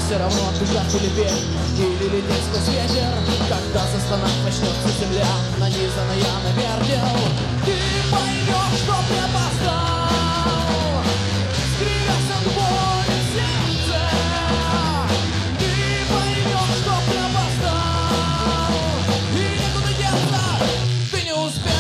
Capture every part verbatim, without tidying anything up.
все равно отбежать или петь, или лететь сквозь ветер. Когда застонать начнется земля, нанизанная на вертел, ты поймешь, что ты опоздал, скривясь от боли в сердце. Ты поймешь, что ты опоздал, и некуда деться, ты не успел.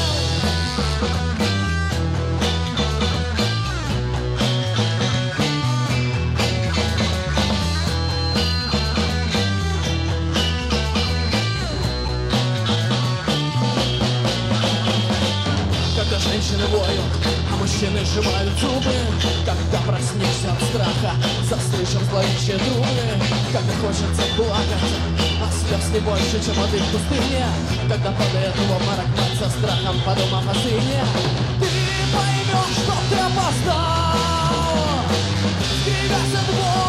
Женщины воют, а мужчины сжимают зубы. Когда проснешься от страха, заслышим зловещие трубы. Когда хочется плакать, а слез не больше, чем воды в пустыне. Когда падает в обморок мать со страхом, подумав о сыне. Ты поймешь, что ты опоздал, скривясь от боли.